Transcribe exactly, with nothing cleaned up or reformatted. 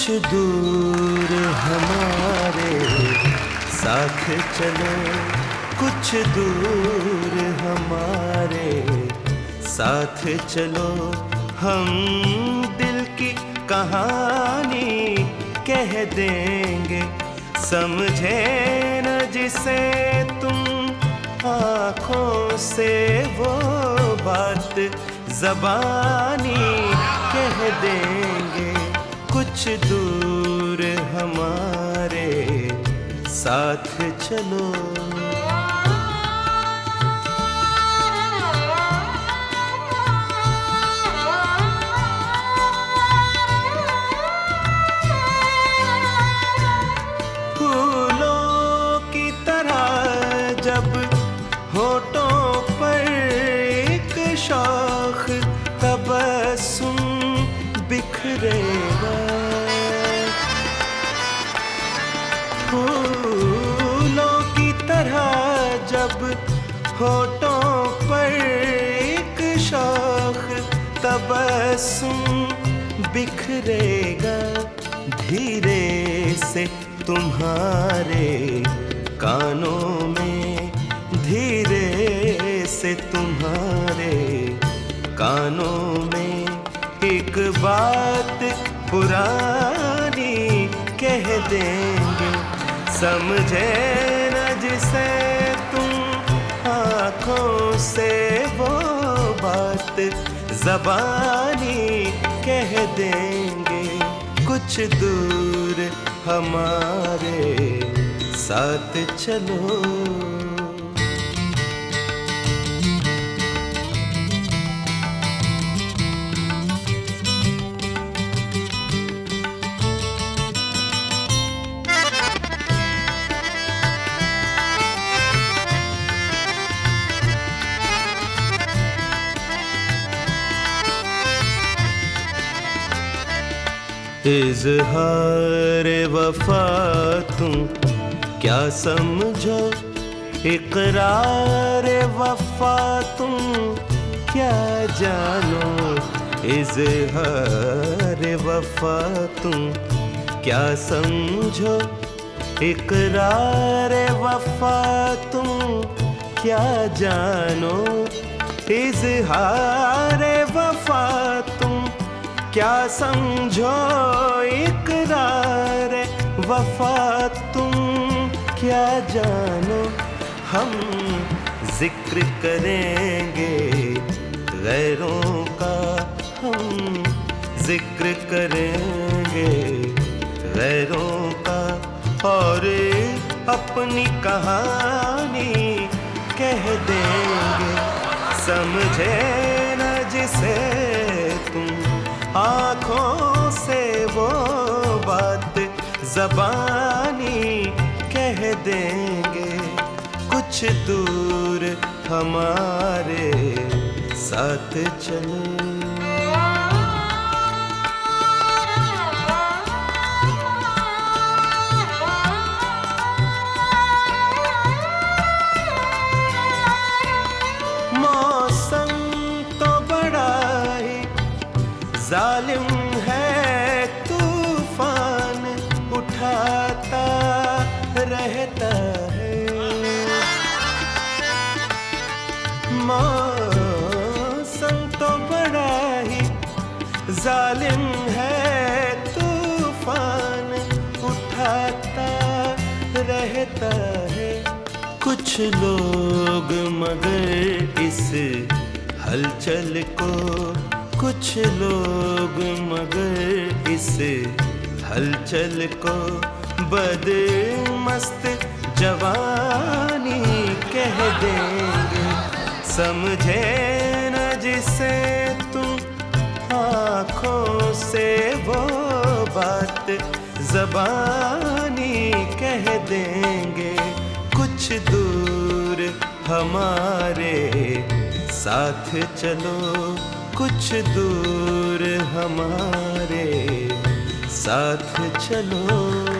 कुछ दूर हमारे साथ चलो, कुछ दूर हमारे साथ चलो। हम दिल की कहानी कह देंगे, समझे न जिसे तुम आँखों से वो बात ज़बानी कह देंगे। कुछ दूर हमारे साथ चलो। फूलों की तरह जब होठों पर एक शौख तबस्सुम बिखरेगा, फूलों की तरह जब होठों पर एक शौख तबस्सुम बिखरेगा। धीरे से तुम्हारे कानों में, धीरे से तुम्हारे कानों में एक बात पुरानी कह देंगे, समझे न जिसे तुम आँखों से वो बात ज़बानी कह देंगे। कुछ दूर हमारे साथ चलो। इज़हार वफा तुम क्या समझो, इक़रार वफा तुम क्या जानो। इज़हार वफा तुम क्या समझो, इक़रार वफा तुम क्या जानो। इज़हार वफा तुम क्या समझो, इक़रार वफा तुम क्या जानो। हम जिक्र करेंगे गैरों का, हम जिक्र करेंगे गैरों का, और अपनी कहानी कह देंगे, समझे न जिसे तुम आँखों से वो बात ज़बानी कह देंगे। कुछ दूर हमारे साथ चलो। जालिम है तूफान उठाता रहता है, मौसम तो बड़ा ही जालिम है, तूफान उठाता रहता है। कुछ लोग मगर इस हलचल को, कुछ लोग मगर इस हलचल को बदमस्त जवानी कह देंगे, समझे न जिसे तुम आँखों से वो बात ज़बानी कह देंगे। कुछ दूर हमारे साथ चलो, कुछ दूर हमारे साथ चलो।